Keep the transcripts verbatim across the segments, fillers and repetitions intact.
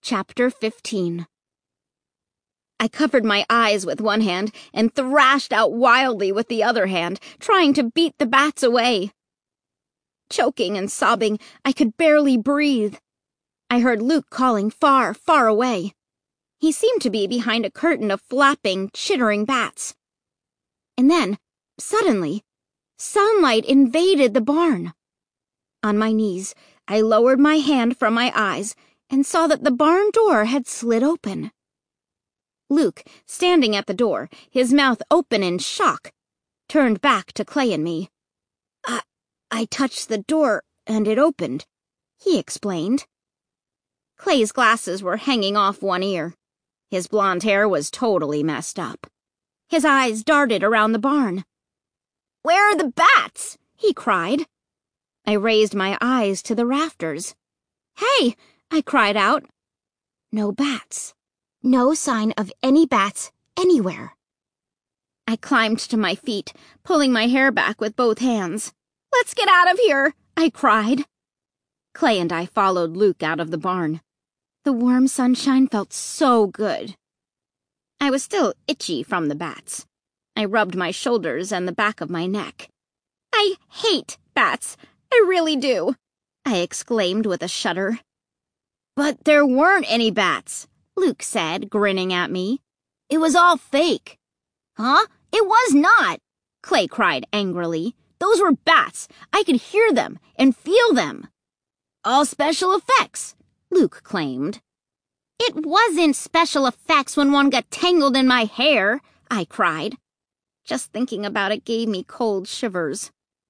Chapter fifteen. I covered my eyes with one hand and thrashed out wildly with the other hand, trying to beat the bats away. Choking and sobbing, I could barely breathe. I heard Luke calling far, far away. He seemed to be behind a curtain of flapping, chittering bats. And then, suddenly, sunlight invaded the barn. On my knees, I lowered my hand from my eyes and saw that the barn door had slid open. Luke, standing at the door, his mouth open in shock, turned back to Clay and me. I, I touched the door and it opened, he explained. Clay's glasses were hanging off one ear. His blonde hair was totally messed up. His eyes darted around the barn. "Where are the bats?" he cried. I raised my eyes to the rafters. "Hey!" I cried out. No bats. No sign of any bats anywhere. I climbed to my feet, pulling my hair back with both hands. "Let's get out of here!" I cried. Clay and I followed Luke out of the barn. The warm sunshine felt so good. I was still itchy from the bats. I rubbed my shoulders and the back of my neck. "I hate bats. I really do," I exclaimed with a shudder. "But there weren't any bats," Luke said, grinning at me. "It was all fake." "Huh? It was not!" Clay cried angrily. "Those were bats. I could hear them and feel them." "All special effects," Luke claimed. "It wasn't special effects when one got tangled in my hair," I cried. Just thinking about it gave me cold shivers.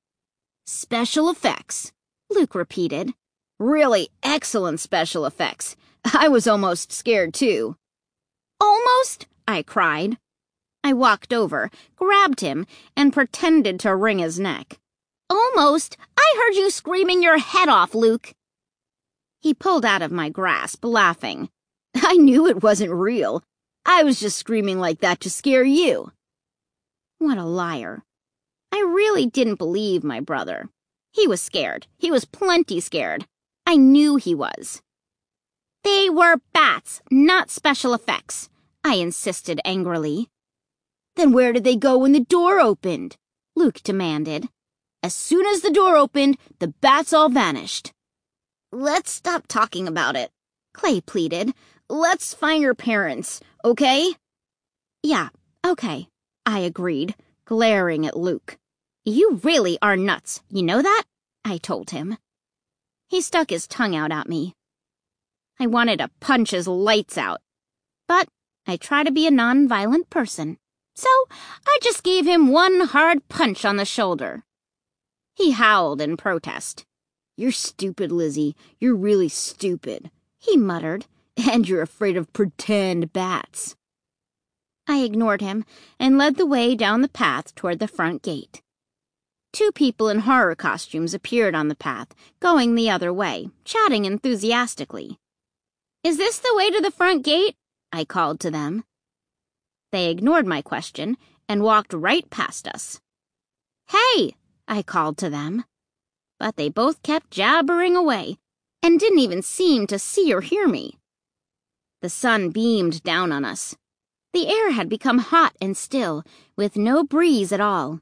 "Special effects," Luke repeated. "Really excellent special effects. I was almost scared, too." "Almost?" I cried. I walked over, grabbed him, and pretended to wring his neck. "Almost? I heard you screaming your head off, Luke." He pulled out of my grasp, laughing. "I knew it wasn't real. I was just screaming like that to scare you." What a liar. I really didn't believe my brother. He was scared. He was plenty scared. I knew he was. "They were bats, not special effects," I insisted angrily. "Then where did they go when the door opened?" Luke demanded. "As soon as the door opened, the bats all vanished." "Let's stop talking about it," Clay pleaded. "Let's find your parents, okay?" "Yeah, okay," I agreed, glaring at Luke. "You really are nuts, you know that?" I told him. He stuck his tongue out at me. I wanted to punch his lights out, but I try to be a non-violent person, so I just gave him one hard punch on the shoulder. He howled in protest. "You're stupid, Lizzie. You're really stupid," he muttered, "and you're afraid of pretend bats." I ignored him and led the way down the path toward the front gate. Two people in horror costumes appeared on the path, going the other way, chatting enthusiastically. "Is this the way to the front gate?" I called to them. They ignored my question and walked right past us. "Hey!" I called to them. But they both kept jabbering away and didn't even seem to see or hear me. The sun beamed down on us. The air had become hot and still, with no breeze at all.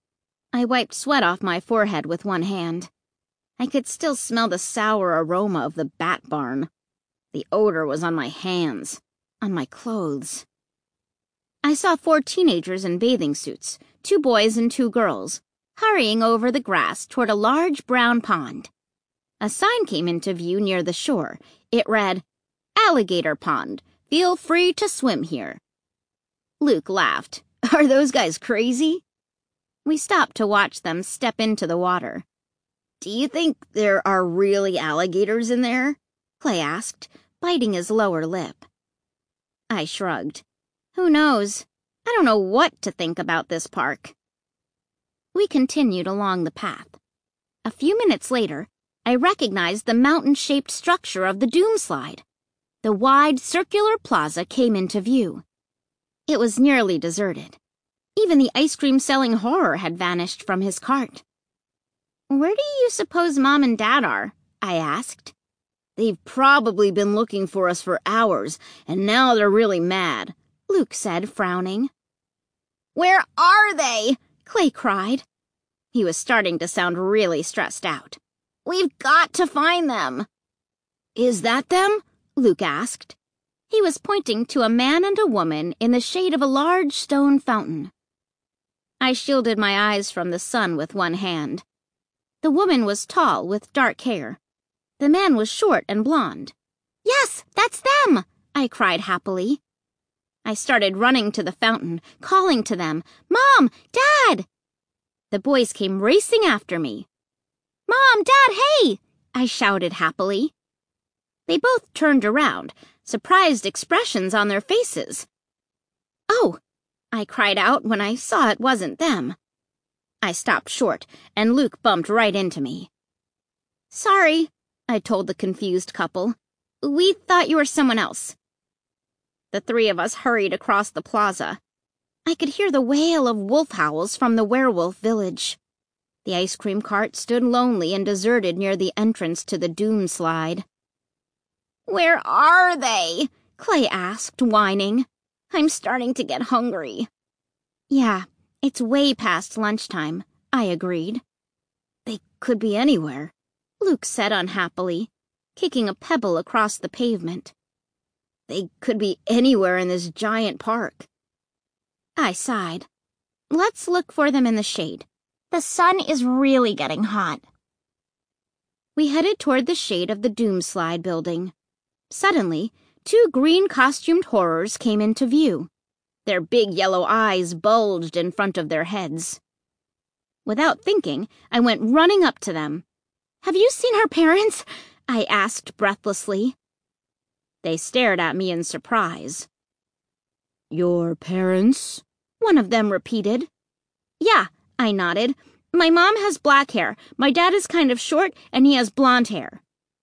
I wiped sweat off my forehead with one hand. I could still smell the sour aroma of the bat barn. The odor was on my hands, on my clothes. I saw four teenagers in bathing suits, two boys and two girls, hurrying over the grass toward a large brown pond. A sign came into view near the shore. It read, "Alligator Pond. Feel free to swim here." Luke laughed. "Are those guys crazy?" We stopped to watch them step into the water. "Do you think there are really alligators in there?" Clay asked, biting his lower lip. I shrugged. Who knows? I don't know what to think about this park. We continued along the path. A few minutes later, I recognized the mountain-shaped structure of the Doomslide. The wide, circular plaza came into view. It was nearly deserted. Even the ice-cream-selling horror had vanished from his cart. "Where do you suppose Mom and Dad are?" I asked. They've probably been looking for us for hours, and now they're really mad, Luke said, frowning. Where are they? Clay cried. He was starting to sound really stressed out. We've got to find them. Is that them? Luke asked. He was pointing to a man and a woman in the shade of a large stone fountain. I shielded my eyes from the sun with one hand. The woman was tall with dark hair. The man was short and blond. Yes, that's them, I cried happily. I started running to the fountain, calling to them, Mom, Dad! The boys came racing after me. Mom, Dad, hey! I shouted happily. They both turned around, surprised expressions on their faces. Oh, I cried out when I saw it wasn't them. I stopped short, and Luke bumped right into me. Sorry, I told the confused couple. We thought you were someone else. The three of us hurried across the plaza. I could hear the wail of wolf howls from the werewolf village. The ice cream cart stood lonely and deserted near the entrance to the Doom Slide. Where are they? Clay asked, whining. I'm starting to get hungry. Yeah, it's way past lunchtime, I agreed. They could be anywhere, Luke said unhappily, kicking a pebble across the pavement. They could be anywhere in this giant park. I sighed. Let's look for them in the shade. The sun is really getting hot. We headed toward the shade of the Doomslide building. Suddenly, two green-costumed horrors came into view. Their big yellow eyes bulged in front of their heads. Without thinking, I went running up to them. Have you seen our parents? I asked breathlessly. They stared at me in surprise. Your parents? One of them repeated. Yeah, I nodded. My mom has black hair. My dad is kind of short, and he has blonde hair.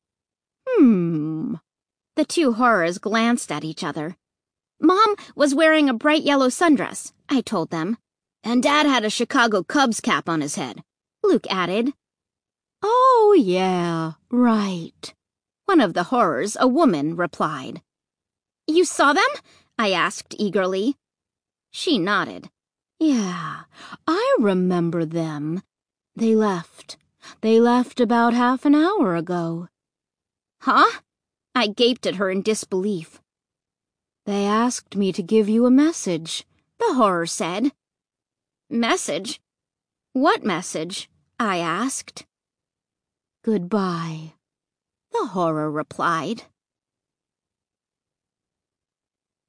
Hmm. The two horrors glanced at each other. Mom was wearing a bright yellow sundress, I told them. And Dad had a Chicago Cubs cap on his head, Luke added. Oh, yeah, right. One of the horrors, a woman, replied. You saw them? I asked eagerly. She nodded. Yeah, I remember them. They left. They left about half an hour ago. Huh? I gaped at her in disbelief. They asked me to give you a message, the horror said. Message? What message? I asked. Goodbye, the horror replied.